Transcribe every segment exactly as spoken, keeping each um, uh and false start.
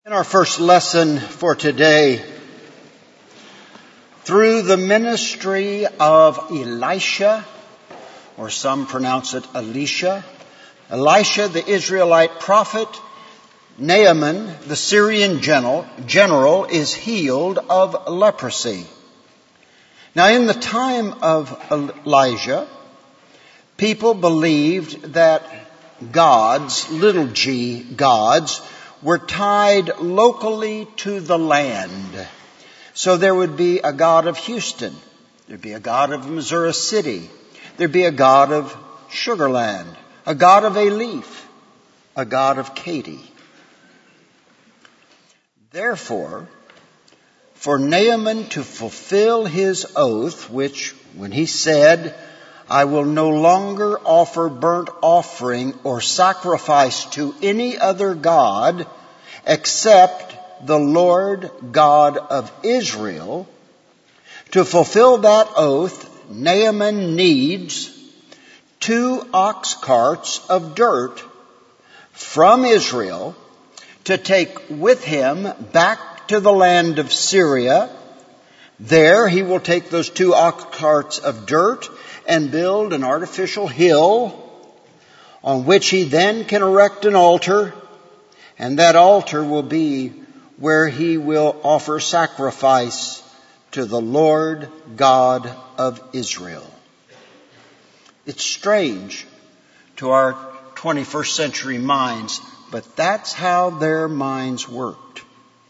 In our first lesson for today, through the ministry of Elisha, or some pronounce it Elisha, Elisha the Israelite prophet, Naaman the Syrian general, general is healed of leprosy. Now in the time of Elijah, people believed that gods, little g gods, were tied locally to the land. So there would be a god of Houston. There'd be a god of Missouri City. There'd be a god of Sugar Land, a god of Alief, a god of Katy. Therefore, for Naaman to fulfill his oath, which when he said, I will no longer offer burnt offering or sacrifice to any other god except the Lord God of Israel, to fulfill that oath, Naaman needs two ox carts of dirt from Israel to take with him back to the land of Syria. There he will take those two ox carts of dirt and build an artificial hill on which he then can erect an altar, and that altar will be where he will offer sacrifice to the Lord God of Israel. It's strange to our twenty-first century minds, but that's how their minds worked.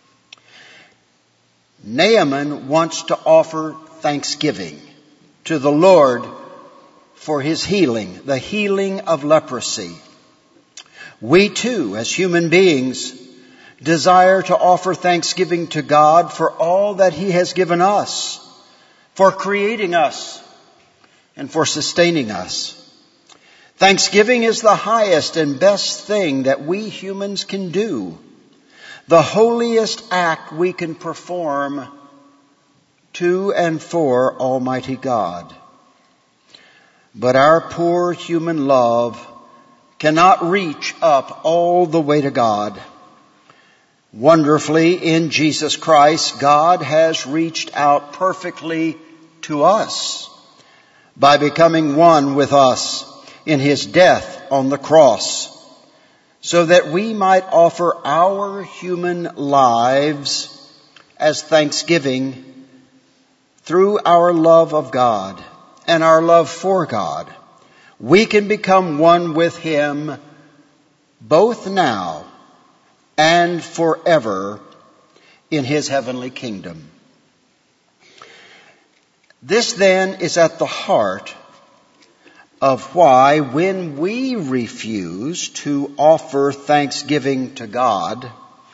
Naaman wants to offer thanksgiving to the Lord for his healing, the healing of leprosy. We too, as human beings, desire to offer thanksgiving to God for all that He has given us, for creating us, and for sustaining us. Thanksgiving is the highest and best thing that we humans can do, the holiest act we can perform to and for Almighty God. But our poor human love cannot reach up all the way to God. Wonderfully, in Jesus Christ, God has reached out perfectly to us by becoming one with us in His death on the cross, so that we might offer our human lives as thanksgiving through our love of God and our love for God. We can become one with Him both now and forever in His heavenly kingdom. This then is at the heart of why when we refuse to offer thanksgiving to God,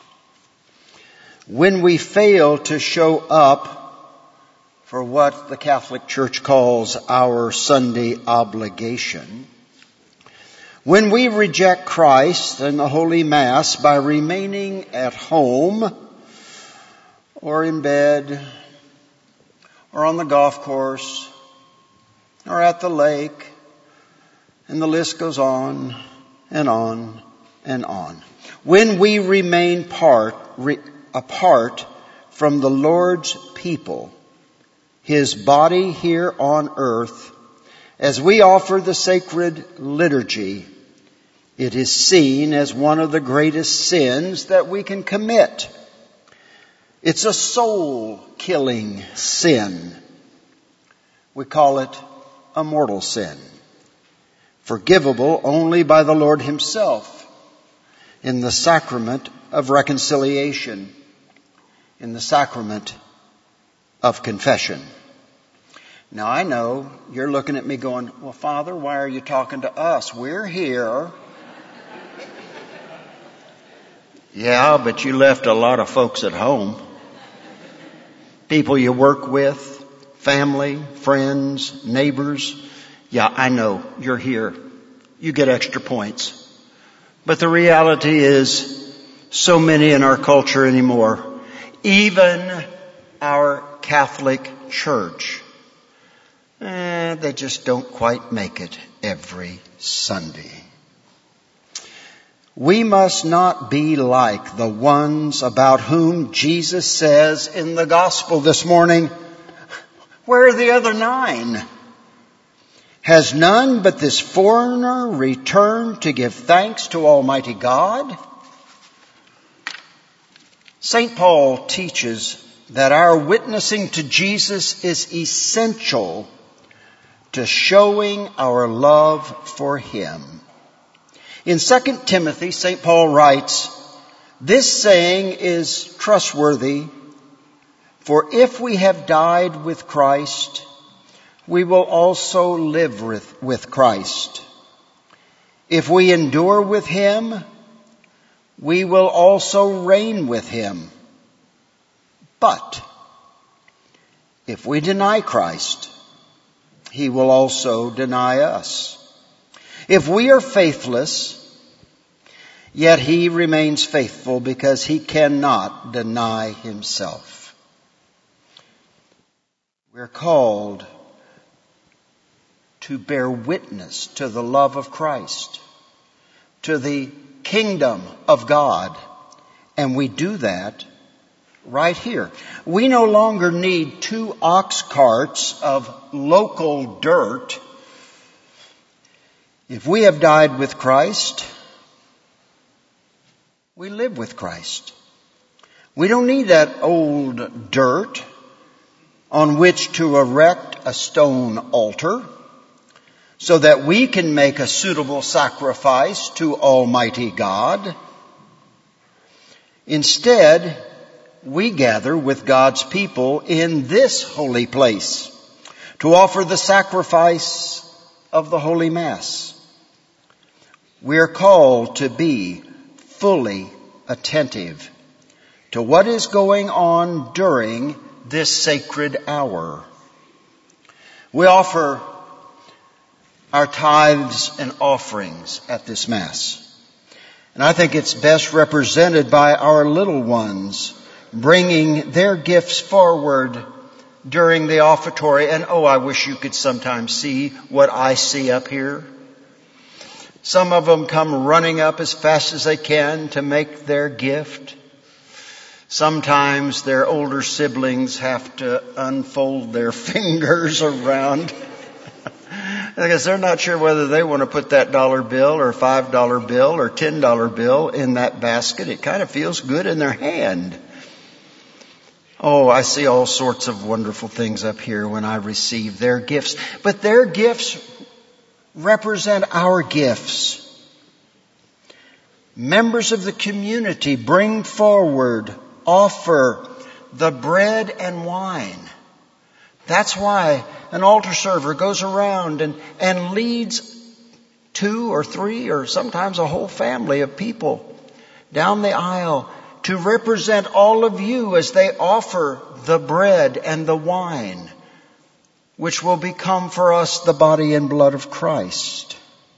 when we fail to show up for what the Catholic Church calls our Sunday obligation, when we reject Christ and the Holy Mass by remaining at home or in bed or on the golf course or at the lake, and the list goes on and on and on. When we remain part, re, apart from the Lord's people, His body here on earth, as we offer the sacred liturgy, it is seen as one of the greatest sins that we can commit. It's a soul-killing sin. We call it a mortal sin, forgivable only by the Lord Himself in the sacrament of reconciliation, in the sacrament of confession. Now I know you're looking at me going, well, Father, why are you talking to us? We're here. Yeah, but you left a lot of folks at home. People you work with, family, friends, neighbors. Yeah, I know you're here. You get extra points. But the reality is, so many in our culture anymore, even our Catholic Church, eh, they just don't quite make it every Sunday. We must not be like the ones about whom Jesus says in the gospel this morning, where are the other nine? Has none but this foreigner returned to give thanks to Almighty God? Saint Paul teaches that our witnessing to Jesus is essential to showing our love for Him. In Second Timothy, Saint Paul writes, "This saying is trustworthy, for if we have died with Christ, we will also live with, with Christ. If we endure with Him, we will also reign with Him. But if we deny Christ, He will also deny us. If we are faithless, yet He remains faithful because He cannot deny Himself." We're called to bear witness to the love of Christ, to the kingdom of God. And we do that right here. We no longer need two ox carts of local dirt. If we have died with Christ, we live with Christ. We don't need that old dirt on which to erect a stone altar so that we can make a suitable sacrifice to Almighty God. Instead, we gather with God's people in this holy place to offer the sacrifice of the Holy Mass. We are called to be fully attentive to what is going on during this sacred hour. We offer our tithes and offerings at this Mass. And I think it's best represented by our little ones bringing their gifts forward during the offertory. And oh, I wish you could sometimes see what I see up here. Some of them come running up as fast as they can to make their gift. Sometimes their older siblings have to unfold their fingers around because they're not sure whether they want to put that dollar bill or five dollar bill or ten dollar bill in that basket. It kind of feels good in their hand. Oh, I see all sorts of wonderful things up here when I receive their gifts. But their gifts represent our gifts. Members of the community bring forward, offer the bread and wine. That's why an altar server goes around and, and leads two or three or sometimes a whole family of people down the aisle to represent all of you as they offer the bread and the wine, which will become for us the body and blood of Christ.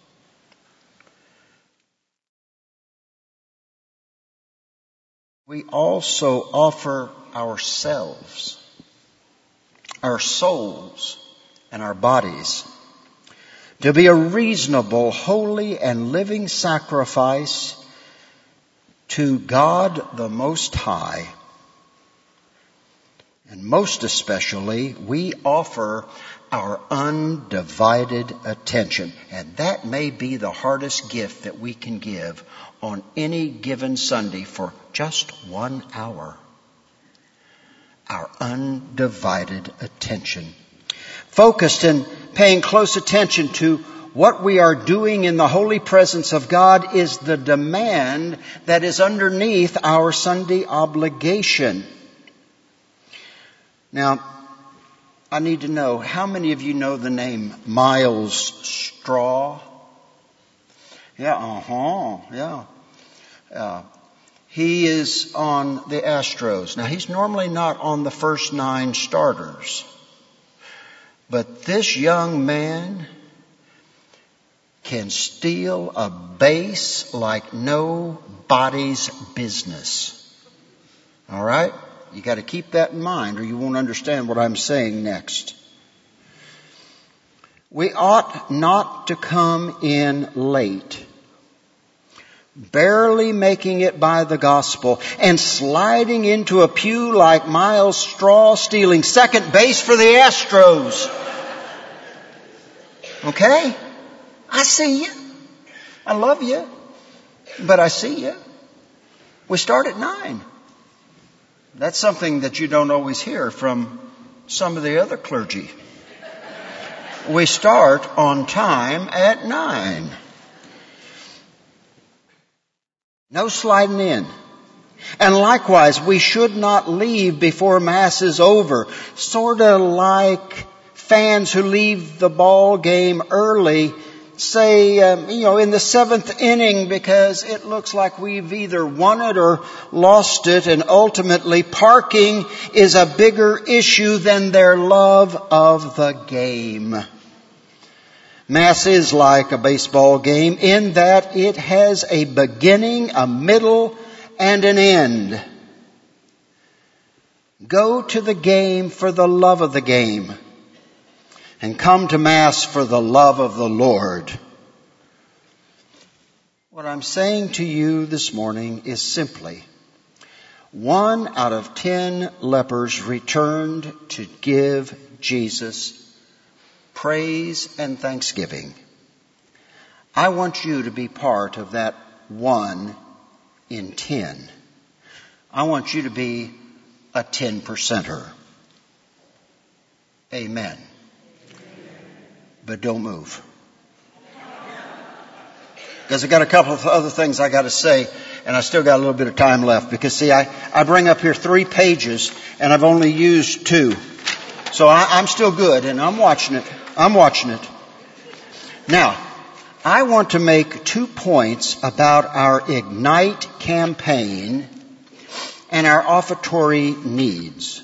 We also offer ourselves, our souls, and our bodies to be a reasonable, holy, and living sacrifice to God the Most High. And most especially, we offer our undivided attention. And that may be the hardest gift that we can give on any given Sunday for just one hour. Our undivided attention. Focused and paying close attention to what we are doing in the holy presence of God is the demand that is underneath our Sunday obligation. Now, I need to know, how many of you know the name Miles Straw? Yeah, uh-huh, yeah. Uh, he is on the Astros. Now, he's normally not on the first nine starters. But this young man can steal a base like nobody's business. All right? You got to keep that in mind or you won't understand what I'm saying next. We ought not to come in late barely making it by the gospel, and sliding into a pew like Miles Straw stealing second base for the Astros. Okay? I see you. I love you. But I see you. We start at nine. That's something that you don't always hear from some of the other clergy. We start on time at nine. No sliding in. And likewise, we should not leave before Mass is over. Sort of like fans who leave the ball game early, say, um, you know, in the seventh inning because it looks like we've either won it or lost it, and ultimately parking is a bigger issue than their love of the game. Mass is like a baseball game in that it has a beginning, a middle, and an end. Go to the game for the love of the game, and come to Mass for the love of the Lord. What I'm saying to you this morning is simply, one out of ten lepers returned to give Jesus praise and thanksgiving. I want you to be part of that one in ten. I want you to be a ten percenter. Amen. But don't move. Because I got a couple of other things I got to say, and I still got a little bit of time left. Because see, I, I bring up here three pages, and I've only used two. So I, I'm still good, and I'm watching it. I'm watching it. Now, I want to make two points about our Ignite campaign and our offertory needs.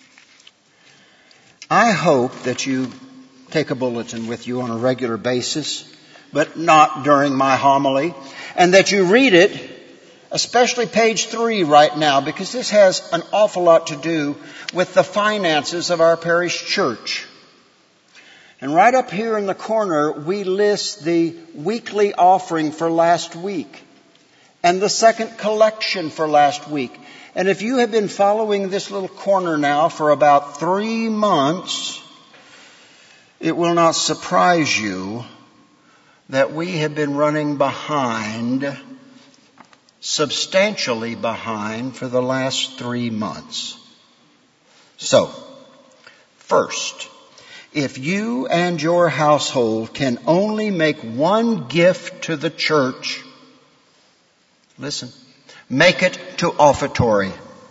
I hope that you take a bulletin with you on a regular basis, but not during my homily, and that you read it, especially page three right now, because this has an awful lot to do with the finances of our parish church. And right up here in the corner, we list the weekly offering for last week and the second collection for last week. And if you have been following this little corner now for about three months, it will not surprise you that we have been running behind, substantially behind, for the last three months. So, first, if you and your household can only make one gift to the church, listen, make it to offertory.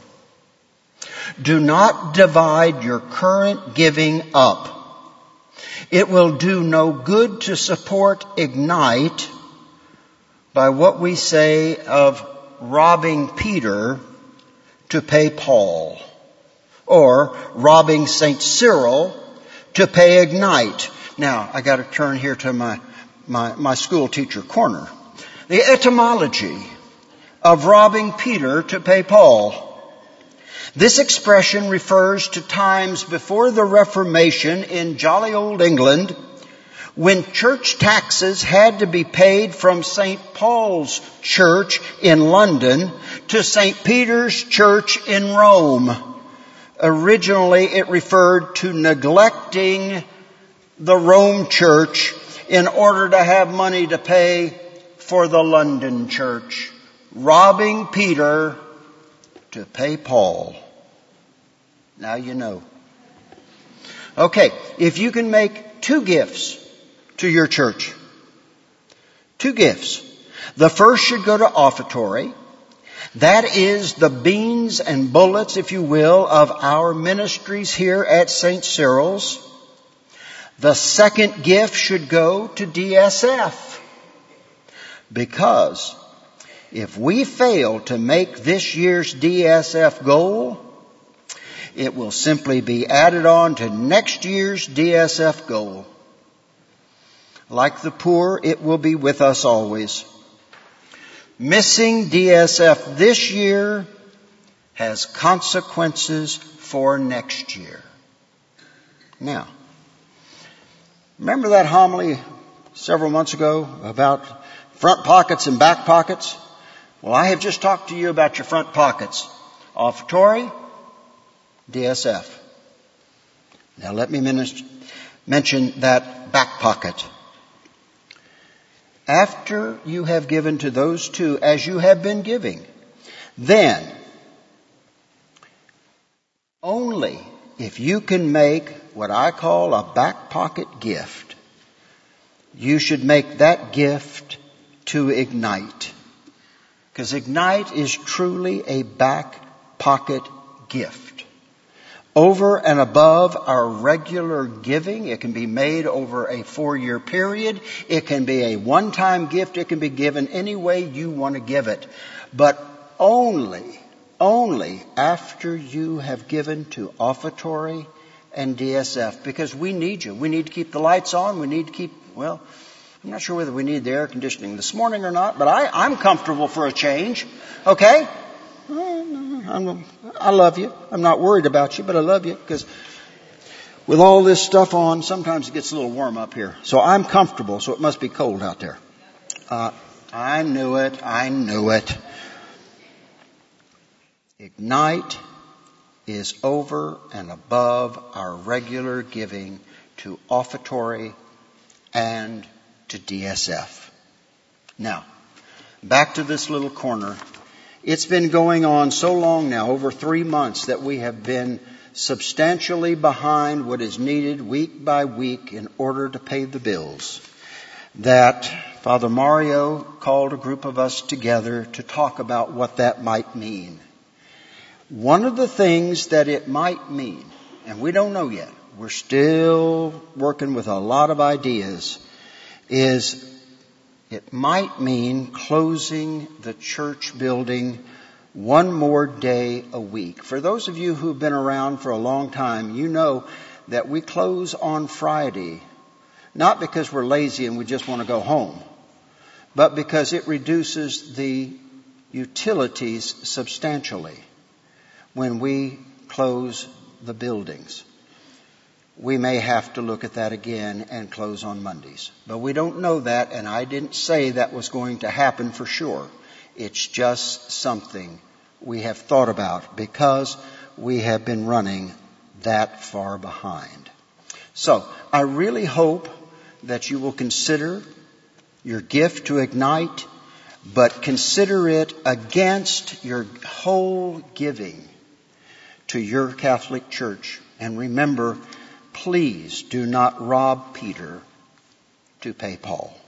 Do not divide your current giving up. It will do no good to support Ignite by what we say of robbing Peter to pay Paul, or robbing Saint Cyril to pay Ignite. Now, I got to turn here to my, my, my school teacher corner. The etymology of robbing Peter to pay Paul. This expression refers to times before the Reformation in jolly old England, when church taxes had to be paid from Saint Paul's Church in London to Saint Peter's Church in Rome. Originally, it referred to neglecting the Rome Church in order to have money to pay for the London Church. Robbing Peter to pay Paul. Now you know. Okay, if you can make two gifts to your church. Two gifts. The first should go to offertory. That is the beans and bullets, if you will, of our ministries here at Saint Cyril's. The second gift should go to D S F. Because if we fail to make this year's D S F goal, it will simply be added on to next year's D S F goal. Like the poor, it will be with us always. Missing D S F this year has consequences for next year. Now, remember that homily several months ago about front pockets and back pockets? Well, I have just talked to you about your front pockets. Offertory, D S F. Now let me mention that back pocket. After you have given to those two as you have been giving, then only if you can make what I call a back pocket gift, you should make that gift to Ignite. Because Ignite is truly a back pocket gift. Over and above our regular giving, it can be made over a four-year period. It can be a one-time gift. It can be given any way you want to give it. But only, only after you have given to Offertory and D S F. Because we need you. We need to keep the lights on. We need to keep, well, I'm not sure whether we need the air conditioning this morning or not, but I, I'm comfortable for a change. Okay? I'm, I love you. I'm not worried about you, but I love you because with all this stuff on, sometimes it gets a little warm up here. So I'm comfortable, so it must be cold out there. Uh, I knew it. I knew it. Ignite is over and above our regular giving to Offertory and to D S F. Now, back to this little corner. It's been going on so long now, over three months, that we have been substantially behind what is needed week by week in order to pay the bills, that Father Mario called a group of us together to talk about what that might mean. One of the things that it might mean, and we don't know yet, we're still working with a lot of ideas, is it might mean closing the church building one more day a week. For those of you who've been around for a long time, you know that we close on Friday, not because we're lazy and we just want to go home, but because it reduces the utilities substantially when we close the buildings. We may have to look at that again and close on Mondays. But we don't know that, and I didn't say that was going to happen for sure. It's just something we have thought about because we have been running that far behind. So I really hope that you will consider your gift to Ignite, but consider it against your whole giving to your Catholic Church. And remember, please do not rob Peter to pay Paul.